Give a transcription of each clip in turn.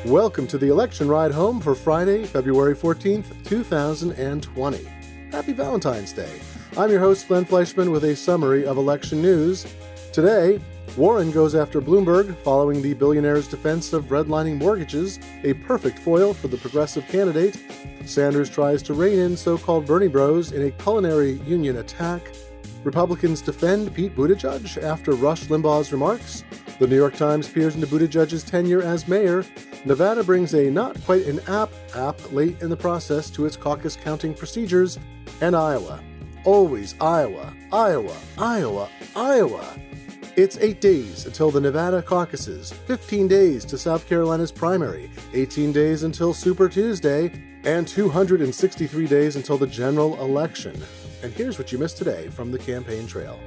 Welcome to the election ride home for Friday, February 14th, 2020. Happy Valentine's Day. I'm your host, Glenn Fleischman, with a summary of election news. Today, Warren goes after Bloomberg following the billionaire's defense of redlining mortgages, a perfect foil for the progressive candidate. Sanders tries to rein in so-called Bernie bros in a culinary union attack. Republicans defend Pete Buttigieg after Rush Limbaugh's remarks. The New York Times peers into Buttigieg's tenure as mayor. Nevada brings a not quite an app late in the process to its caucus counting procedures. And Iowa. Always Iowa, Iowa, Iowa, Iowa. It's 8 days until the Nevada caucuses, 15 days to South Carolina's primary, 18 days until Super Tuesday, and 263 days until the general election. And here's what you missed today from the campaign trail.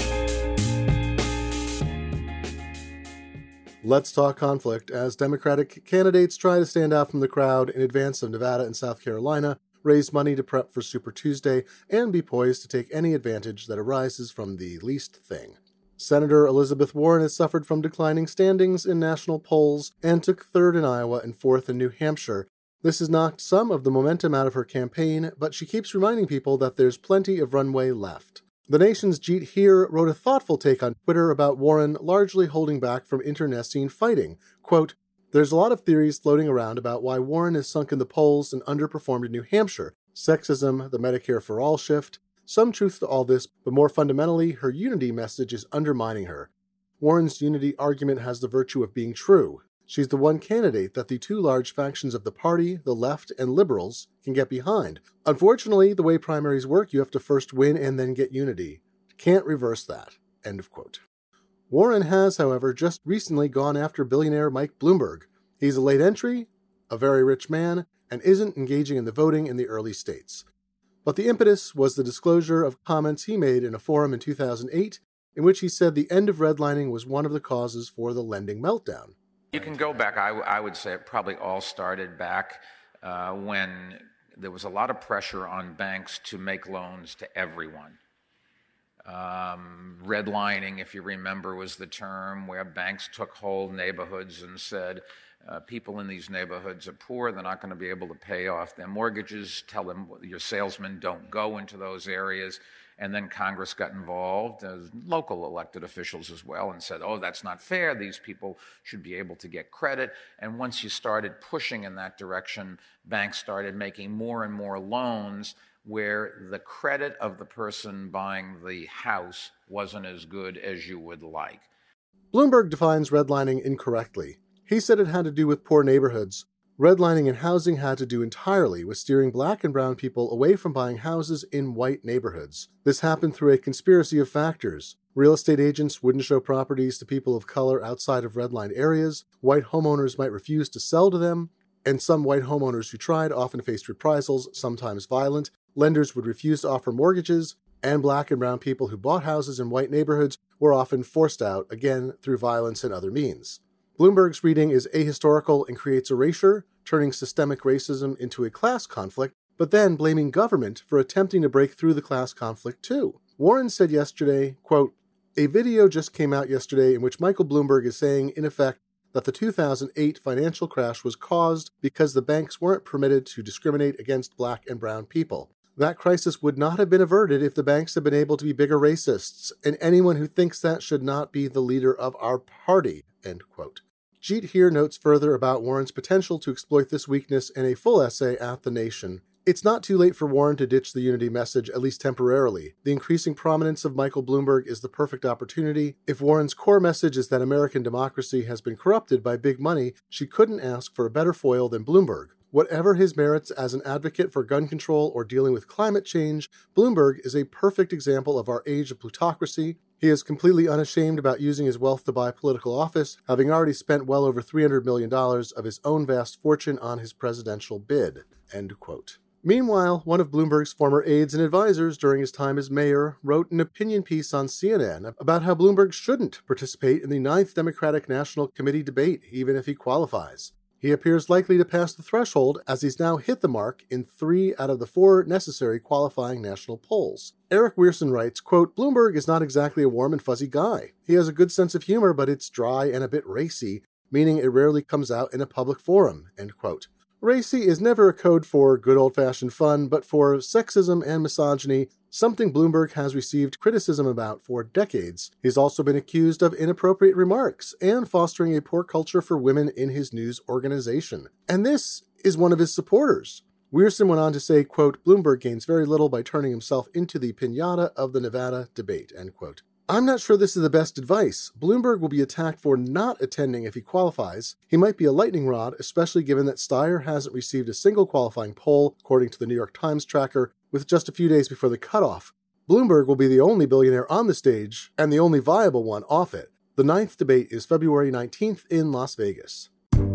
Let's talk conflict as Democratic candidates try to stand out from the crowd in advance of Nevada and South Carolina, raise money to prep for Super Tuesday, and be poised to take any advantage that arises from the least thing. Senator Elizabeth Warren has suffered from declining standings in national polls and took third in Iowa and fourth in New Hampshire. This has knocked some of the momentum out of her campaign, but she keeps reminding people that there's plenty of runway left. The Nation's Jeet Heer wrote a thoughtful take on Twitter about Warren largely holding back from internecine fighting. Quote, "There's a lot of theories floating around about why Warren has sunk in the polls and underperformed in New Hampshire. Sexism, the Medicare for All shift. Some truth to all this, but more fundamentally, her unity message is undermining her. Warren's unity argument has the virtue of being true. She's the one candidate that the two large factions of the party, the left and liberals, can get behind. Unfortunately, the way primaries work, you have to first win and then get unity. Can't reverse that." End of quote. Warren has, however, just recently gone after billionaire Mike Bloomberg. He's a late entry, a very rich man, and isn't engaging in the voting in the early states. But the impetus was the disclosure of comments he made in a forum in 2008, in which he said the end of redlining was one of the causes for the lending meltdown. You can go back, I would say it probably all started back when there was a lot of pressure on banks to make loans to everyone. Redlining, if you remember, was the term where banks took whole neighborhoods and said, people in these neighborhoods are poor, they're not going to be able to pay off their mortgages, tell them your salesmen don't go into those areas. And then Congress got involved, local elected officials as well, and said, oh, that's not fair, these people should be able to get credit. And once you started pushing in that direction, banks started making more and more loans where the credit of the person buying the house wasn't as good as you would like. Bloomberg defines redlining incorrectly. He said it had to do with poor neighborhoods. Redlining in housing had to do entirely with steering black and brown people away from buying houses in white neighborhoods. This happened through a conspiracy of factors. Real estate agents wouldn't show properties to people of color outside of redlined areas, white homeowners might refuse to sell to them, and some white homeowners who tried often faced reprisals, sometimes violent. Lenders would refuse to offer mortgages, and black and brown people who bought houses in white neighborhoods were often forced out, again through violence and other means. Bloomberg's reading is ahistorical and creates erasure, turning systemic racism into a class conflict, but then blaming government for attempting to break through the class conflict too. Warren said yesterday, quote, "A video just came out yesterday in which Michael Bloomberg is saying, in effect, that the 2008 financial crash was caused because the banks weren't permitted to discriminate against black and brown people. That crisis would not have been averted if the banks had been able to be bigger racists, and anyone who thinks that should not be the leader of our party." End quote. Jeet Heer notes further about Warren's potential to exploit this weakness in a full essay at The Nation. It's not too late for Warren to ditch the unity message, at least temporarily. The increasing prominence of Michael Bloomberg is the perfect opportunity. If Warren's core message is that American democracy has been corrupted by big money, she couldn't ask for a better foil than Bloomberg. Whatever his merits as an advocate for gun control or dealing with climate change, Bloomberg is a perfect example of our age of plutocracy. He is completely unashamed about using his wealth to buy political office, having already spent well over $300 million of his own vast fortune on his presidential bid. End quote. Meanwhile, one of Bloomberg's former aides and advisors during his time as mayor wrote an opinion piece on CNN about how Bloomberg shouldn't participate in the 9th Democratic National Committee debate, even if he qualifies. He appears likely to pass the threshold as he's now hit the mark in 3 out of the 4 necessary qualifying national polls. Eric Weirson writes, quote, "Bloomberg is not exactly a warm and fuzzy guy. He has a good sense of humor, but it's dry and a bit racy. meaning it rarely comes out in a public forum, end quote. Racy is never a code for good old-fashioned fun, but for sexism and misogyny, something Bloomberg has received criticism about for decades. He's also been accused of inappropriate remarks and fostering a poor culture for women in his news organization. And this is one of his supporters. Wierson went on to say, quote, Bloomberg gains very little by turning himself into the piñata of the Nevada debate, end quote. I'm not sure this is the best advice. Bloomberg will be attacked for not attending if he qualifies. He might be a lightning rod, especially given that Steyer hasn't received a single qualifying poll, according to the New York Times tracker, with just a few days before the cutoff. Bloomberg will be the only billionaire on the stage, and the only viable one off it. The 9th debate is February 19th in Las Vegas.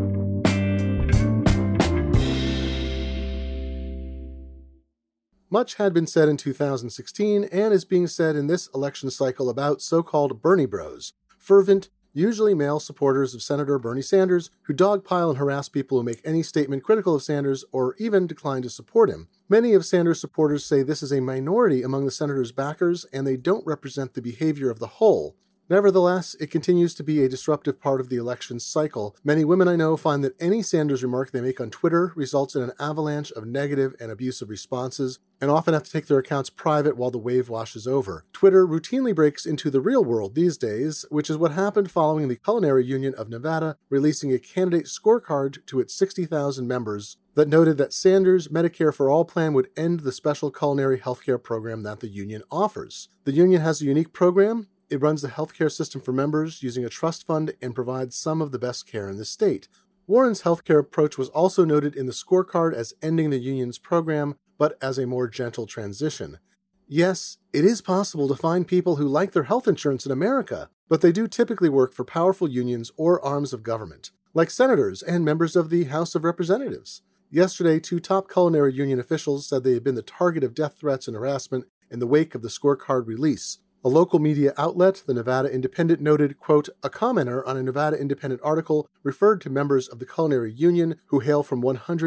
Much had been said in 2016 and is being said in this election cycle about so-called Bernie Bros, fervent, usually male supporters of Senator Bernie Sanders who dogpile and harass people who make any statement critical of Sanders or even decline to support him. Many of Sanders' supporters say this is a minority among the senator's backers and they don't represent the behavior of the whole. Nevertheless, it continues to be a disruptive part of the election cycle. Many women I know find that any Sanders remark they make on Twitter results in an avalanche of negative and abusive responses, and often have to take their accounts private while the wave washes over. Twitter routinely breaks into the real world these days, which is what happened following the Culinary Union of Nevada releasing a candidate scorecard to its 60,000 members that noted that Sanders' Medicare for All plan would end the special culinary healthcare program that the union offers. The union has a unique program. It runs the healthcare system for members using a trust fund and provides some of the best care in the state. Warren's healthcare approach was also noted in the scorecard as ending the union's program, but as a more gentle transition. Yes, it is possible to find people who like their health insurance in America, but they do typically work for powerful unions or arms of government, like senators and members of the House of Representatives. Yesterday, 2 top culinary union officials said they had been the target of death threats and harassment in the wake of the scorecard release. A local media outlet, the Nevada Independent, noted, quote, a commenter on a Nevada Independent article referred to members of the Culinary Union who hail from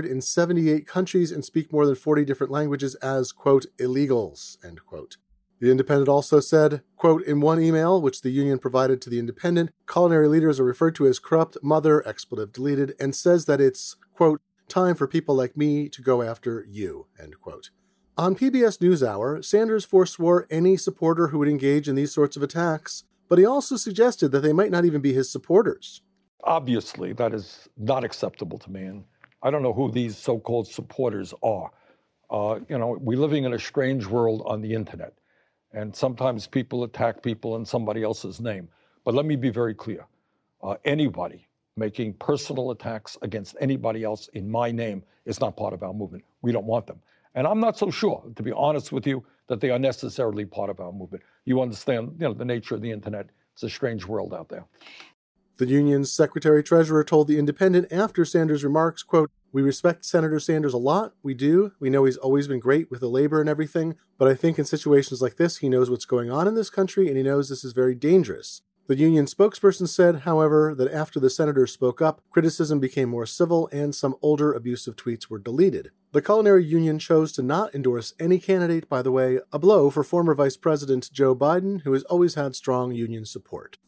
178 countries and speak more than 40 different languages as, quote, illegals, end quote. The Independent also said, quote, in one email, which the union provided to the Independent, culinary leaders are referred to as corrupt mother, expletive deleted, and says that it's, quote, time for people like me to go after you, end quote. On PBS NewsHour, Sanders forswore any supporter who would engage in these sorts of attacks, but he also suggested that they might not even be his supporters. Obviously, that is not acceptable to me, and I don't know who these so-called supporters are. We're living in a strange world on the internet, and sometimes people attack people in somebody else's name. But let me be very clear. Anybody making personal attacks against anybody else in my name is not part of our movement. We don't want them. And I'm not so sure, to be honest with you, that they are necessarily part of our movement. You understand, the nature of the internet. It's a strange world out there. The union's secretary-treasurer told The Independent after Sanders' remarks, quote, we respect Senator Sanders a lot. We do. We know he's always been great with the labor and everything. But I think in situations like this, he knows what's going on in this country, and he knows this is very dangerous. The union spokesperson said, however, that after the senator spoke up, criticism became more civil and some older abusive tweets were deleted. The Culinary Union chose to not endorse any candidate, by the way, a blow for former Vice President Joe Biden, who has always had strong union support.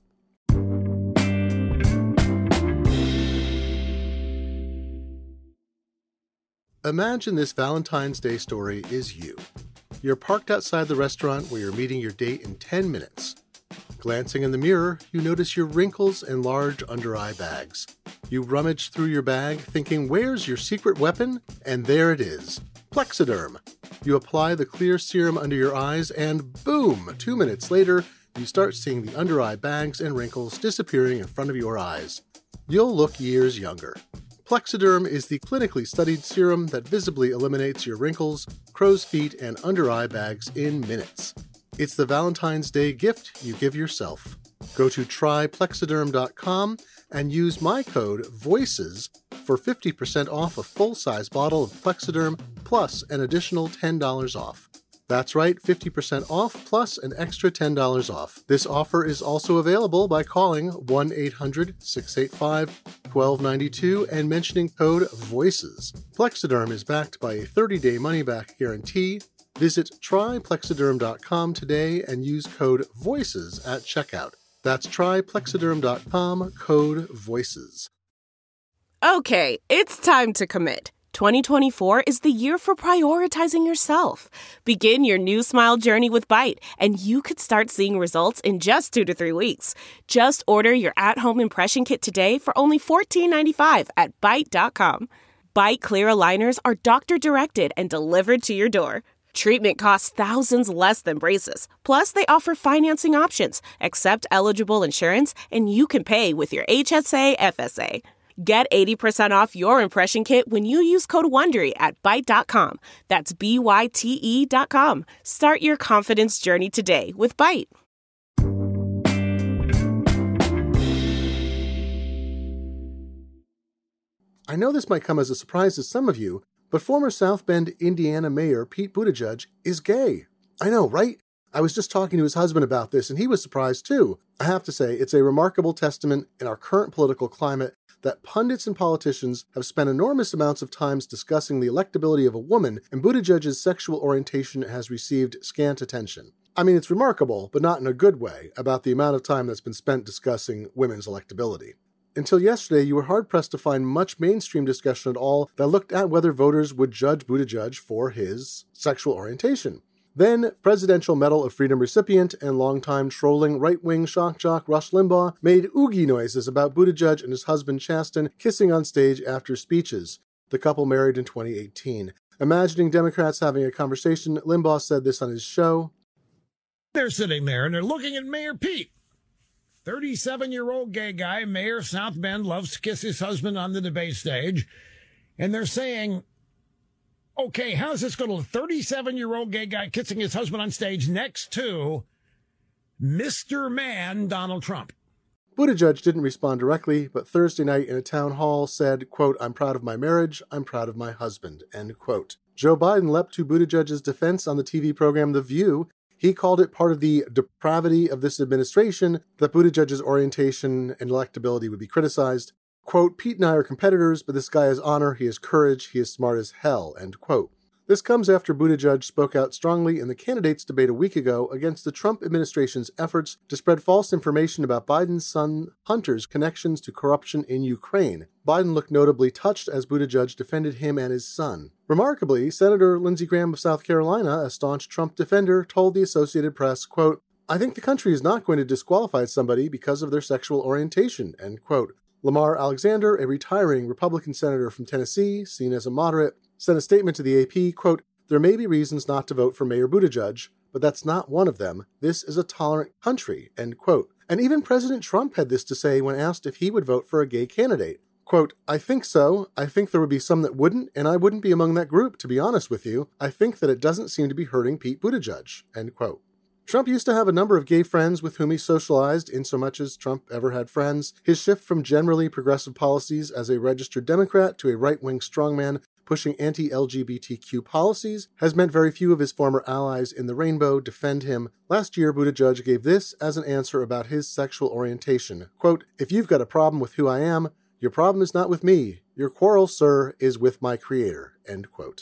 Imagine this Valentine's Day story is you. You're parked outside the restaurant where you're meeting your date in 10 minutes. Glancing in the mirror, you notice your wrinkles and large under-eye bags. You rummage through your bag, thinking, where's your secret weapon? And there it is, Plexiderm. You apply the clear serum under your eyes, and boom! 2 minutes later, you start seeing the under-eye bags and wrinkles disappearing in front of your eyes. You'll look years younger. Plexiderm is the clinically studied serum that visibly eliminates your wrinkles, crow's feet, and under-eye bags in minutes. It's the Valentine's Day gift you give yourself. Go to tryplexiderm.com and use my code VOICES for 50% off a full-size bottle of Plexiderm plus an additional $10 off. That's right, 50% off plus an extra $10 off. This offer is also available by calling 1-800-685-1292 and mentioning code VOICES. Plexiderm is backed by a 30-day money-back guarantee. Visit tryplexiderm.com today and use code VOICES at checkout. That's tryplexiderm.com, code VOICES. Okay, it's time to commit. 2024 is the year for prioritizing yourself. Begin your new smile journey with Byte, and you could start seeing results in just 2 to 3 weeks. Just order your at-home impression kit today for only $14.95 at Byte.com. Byte Clear aligners are doctor-directed and delivered to your door. Treatment costs thousands less than braces. Plus, they offer financing options, accept eligible insurance, and you can pay with your HSA FSA. Get 80% off your impression kit when you use code WONDERY at Byte.com. That's BYTE.com. Start your confidence journey today with Byte. I know this might come as a surprise to some of you, but former South Bend, Indiana Mayor Pete Buttigieg is gay. I know, right? I was just talking to his husband about this, and he was surprised too. I have to say, it's a remarkable testament in our current political climate that pundits and politicians have spent enormous amounts of time discussing the electability of a woman, and Buttigieg's sexual orientation has received scant attention. I mean, it's remarkable, but not in a good way, about the amount of time that's been spent discussing women's electability. Until yesterday, you were hard-pressed to find much mainstream discussion at all that looked at whether voters would judge Buttigieg for his sexual orientation. Then, Presidential Medal of Freedom recipient and longtime trolling right-wing shock jock Rush Limbaugh made oogie noises about Buttigieg and his husband Chasten kissing on stage after speeches. The couple married in 2018. Imagining Democrats having a conversation, Limbaugh said this on his show. They're sitting there and they're looking at Mayor Pete. 37-year-old gay guy, Mayor South Bend, loves to kiss his husband on the debate stage. And they're saying, okay, how's this going to look? 37-year-old gay guy kissing his husband on stage next to Mr. Man, Donald Trump. Buttigieg didn't respond directly, but Thursday night in a town hall said, quote, "I'm proud of my marriage, I'm proud of my husband," end quote. Joe Biden leapt to Buttigieg's defense on the TV program The View. He called it part of the depravity of this administration that Buttigieg's orientation and electability would be criticized. Quote, "Pete and I are competitors, but this guy has honor, he has courage, he is smart as hell," end quote. This comes after Buttigieg spoke out strongly in the candidates' debate a week ago against the Trump administration's efforts to spread false information about Biden's son Hunter's connections to corruption in Ukraine. Biden looked notably touched as Buttigieg defended him and his son. Remarkably, Senator Lindsey Graham of South Carolina, a staunch Trump defender, told the Associated Press, quote, "I think the country is not going to disqualify somebody because of their sexual orientation," end quote. Lamar Alexander, a retiring Republican senator from Tennessee, seen as a moderate, sent a statement to the AP, quote, "There may be reasons not to vote for Mayor Buttigieg, but that's not one of them. This is a tolerant country," end quote. And even President Trump had this to say when asked if he would vote for a gay candidate. Quote, "I think so. I think there would be some that wouldn't, and I wouldn't be among that group, to be honest with you. I think that it doesn't seem to be hurting Pete Buttigieg," end quote. Trump used to have a number of gay friends with whom he socialized, insomuch as Trump ever had friends. His shift from generally progressive policies as a registered Democrat to a right-wing strongman pushing anti-LGBTQ policies has meant very few of his former allies in the rainbow defend him. Last year, Buttigieg gave this as an answer about his sexual orientation. Quote, "If you've got a problem with who I am, your problem is not with me. Your quarrel, sir, is with my creator," end quote.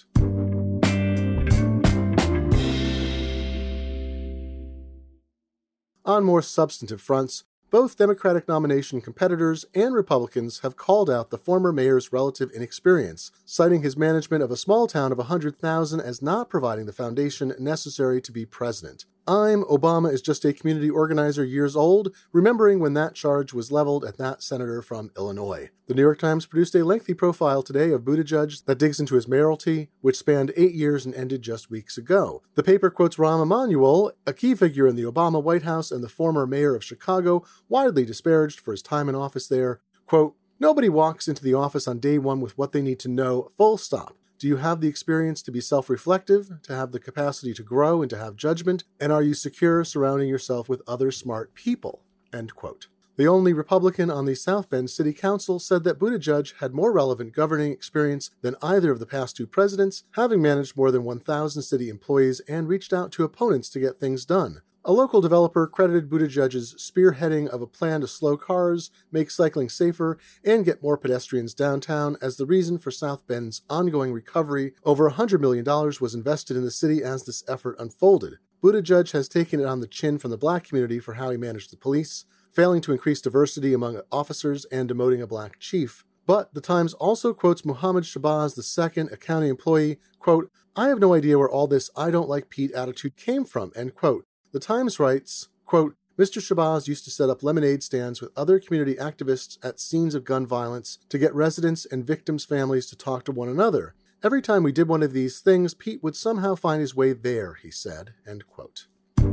On more substantive fronts, both Democratic nomination competitors and Republicans have called out the former mayor's relative inexperience, citing his management of a small town of 100,000 as not providing the foundation necessary to be president. Obama is just a community organizer years old, remembering when that charge was leveled at that senator from Illinois. The New York Times produced a lengthy profile today of Buttigieg that digs into his mayoralty, which spanned 8 years and ended just weeks ago. The paper quotes Rahm Emanuel, a key figure in the Obama White House and the former mayor of Chicago, widely disparaged for his time in office there. Quote, "Nobody walks into the office on day one with what they need to know, full stop. Do you have the experience to be self-reflective, to have the capacity to grow and to have judgment? And are you secure surrounding yourself with other smart people?" End quote. The only Republican on the South Bend City Council said that Buttigieg had more relevant governing experience than either of the past two presidents, having managed more than 1,000 city employees and reached out to opponents to get things done. A local developer credited Buttigieg's spearheading of a plan to slow cars, make cycling safer, and get more pedestrians downtown as the reason for South Bend's ongoing recovery. Over $100 million was invested in the city as this effort unfolded. Buttigieg has taken it on the chin from the black community for how he managed the police, failing to increase diversity among officers and demoting a black chief. But the Times also quotes Mohammed Shabazz II, a county employee, quote, "I have no idea where all this I don't like Pete attitude came from," end quote. The Times writes, quote, "Mr. Shabazz used to set up lemonade stands with other community activists at scenes of gun violence to get residents and victims' families to talk to one another. Every time we did one of these things, Pete would somehow find his way there," he said, end quote.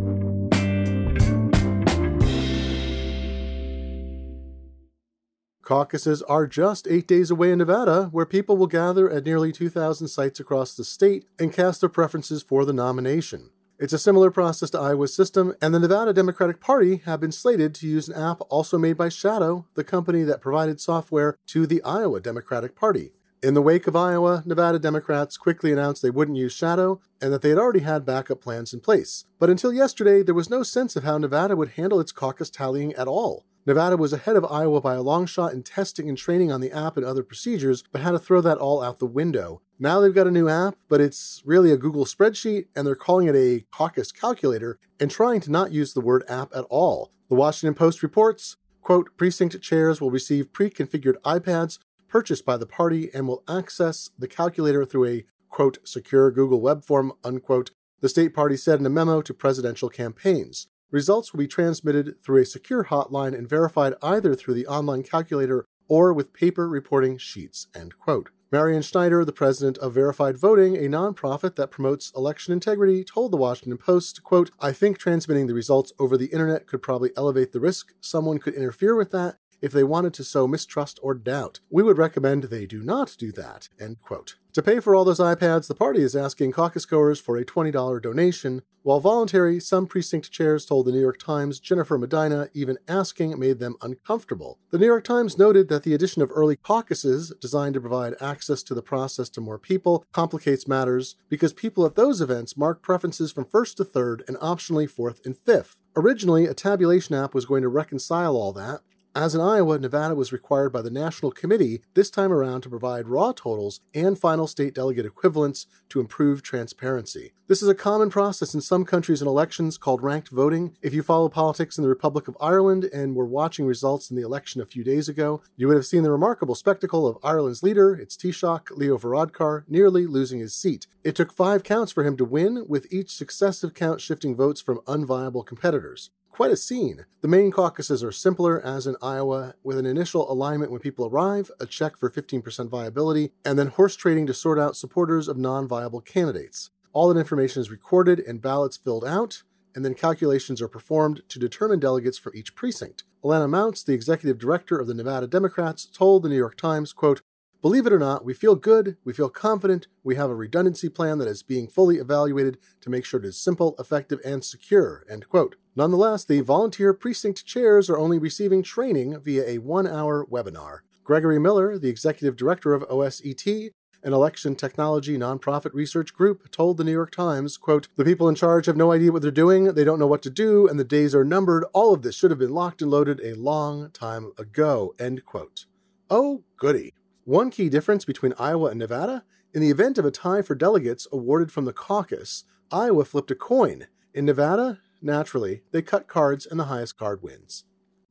Caucuses are just 8 days away in Nevada, where people will gather at nearly 2,000 sites across the state and cast their preferences for the nomination. It's a similar process to Iowa's system, and the Nevada Democratic Party have been slated to use an app also made by Shadow, the company that provided software to the Iowa Democratic Party. In the wake of Iowa, Nevada Democrats quickly announced they wouldn't use Shadow and that they had already had backup plans in place. But until yesterday, there was no sense of how Nevada would handle its caucus tallying at all. Nevada was ahead of Iowa by a long shot in testing and training on the app and other procedures, but had to throw that all out the window. Now they've got a new app, but it's really a Google spreadsheet, and they're calling it a caucus calculator and trying to not use the word app at all. The Washington Post reports, quote, "Precinct chairs will receive pre-configured iPads purchased by the party and will access the calculator through a, quote, secure Google web form, unquote," the state party said in a memo to presidential campaigns. Results will be transmitted through a secure hotline and verified either through the online calculator or with paper reporting sheets, end quote. Marion Schneider, the president of Verified Voting, a nonprofit that promotes election integrity, told the Washington Post, quote, "I think transmitting the results over the internet could probably elevate the risk someone could interfere with that if they wanted to sow mistrust or doubt. We would recommend they do not do that," end quote. To pay for all those iPads, the party is asking caucus goers for a $20 donation. While voluntary, some precinct chairs told the New York Times Jennifer Medina even asking made them uncomfortable. The New York Times noted that the addition of early caucuses, designed to provide access to the process to more people, complicates matters because people at those events mark preferences from 1st to 3rd and optionally 4th and 5th. Originally, a tabulation app was going to reconcile all that. As in Iowa, Nevada was required by the National Committee this time around to provide raw totals and final state delegate equivalents to improve transparency. This is a common process in some countries in elections called ranked voting. If you follow politics in the Republic of Ireland and were watching results in the election a few days ago, you would have seen the remarkable spectacle of Ireland's leader, its Taoiseach, Leo Varadkar, nearly losing his seat. It took 5 counts for him to win, with each successive count shifting votes from unviable competitors. Quite a scene. The main caucuses are simpler, as in Iowa, with an initial alignment when people arrive, a check for 15% viability, and then horse trading to sort out supporters of non-viable candidates. All that information is recorded and ballots filled out, and then calculations are performed to determine delegates from each precinct. Alana Mounts, the executive director of the Nevada Democrats, told the New York Times, quote, "Believe it or not, we feel good, we feel confident, we have a redundancy plan that is being fully evaluated to make sure it is simple, effective, and secure," end quote. Nonetheless, the volunteer precinct chairs are only receiving training via a 1-hour webinar. Gregory Miller, the executive director of OSET, an election technology nonprofit research group, told the New York Times, quote, "The people in charge have no idea what they're doing, they don't know what to do, and the days are numbered. All of this should have been locked and loaded a long time ago," end quote. Oh, goody. One key difference between Iowa and Nevada: in the event of a tie for delegates awarded from the caucus, Iowa flipped a coin. In Nevada, naturally, they cut cards and the highest card wins.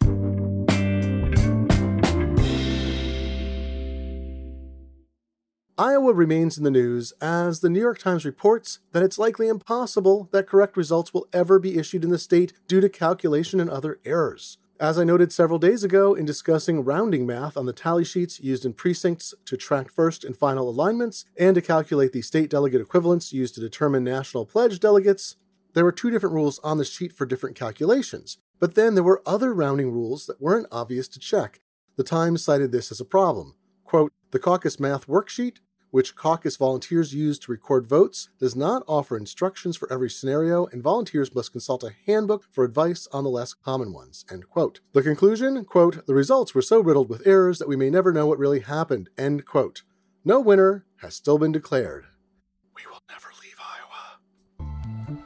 Iowa remains in the news as the New York Times reports that it's likely impossible that correct results will ever be issued in the state due to calculation and other errors. As I noted several days ago in discussing rounding math on the tally sheets used in precincts to track first and final alignments and to calculate the state delegate equivalents used to determine national pledge delegates, there were 2 different rules on the sheet for different calculations. But then there were other rounding rules that weren't obvious to check. The Times cited this as a problem. Quote, "The caucus math worksheet, which caucus volunteers use to record votes, does not offer instructions for every scenario, and volunteers must consult a handbook for advice on the less common ones," end quote. The conclusion, quote, "The results were so riddled with errors that we may never know what really happened," end quote. No winner has still been declared. We will never leave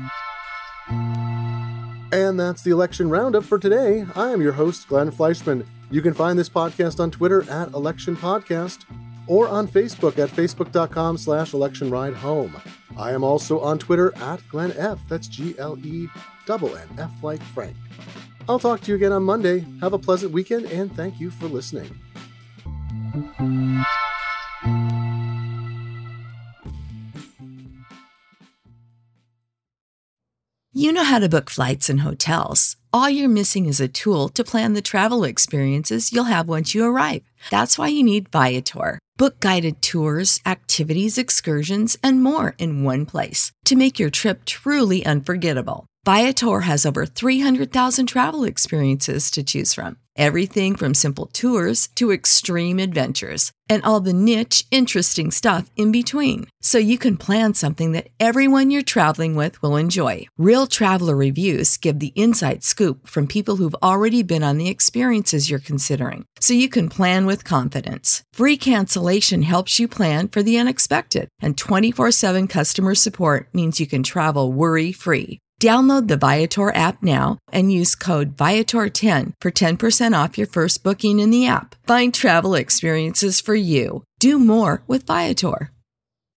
Iowa. And that's the election roundup for today. I am your host, Glenn Fleischman. You can find this podcast on Twitter at Election Podcast, or on Facebook at facebook.com/electionridehome. I am also on Twitter at Glenn F. That's GLENNF like Frank. I'll talk to you again on Monday. Have a pleasant weekend, and thank you for listening. You know how to book flights and hotels. All you're missing is a tool to plan the travel experiences you'll have once you arrive. That's why you need Viator. Book guided tours, activities, excursions, and more in one place to make your trip truly unforgettable. Viator has over 300,000 travel experiences to choose from. Everything from simple tours to extreme adventures and all the niche, interesting stuff in between. So you can plan something that everyone you're traveling with will enjoy. Real traveler reviews give the inside scoop from people who've already been on the experiences you're considering. So you can plan with confidence. Free cancellation helps you plan for the unexpected. And 24/7 customer support means you can travel worry-free. Download the Viator app now and use code Viator10 for 10% off your first booking in the app. Find travel experiences for you. Do more with Viator.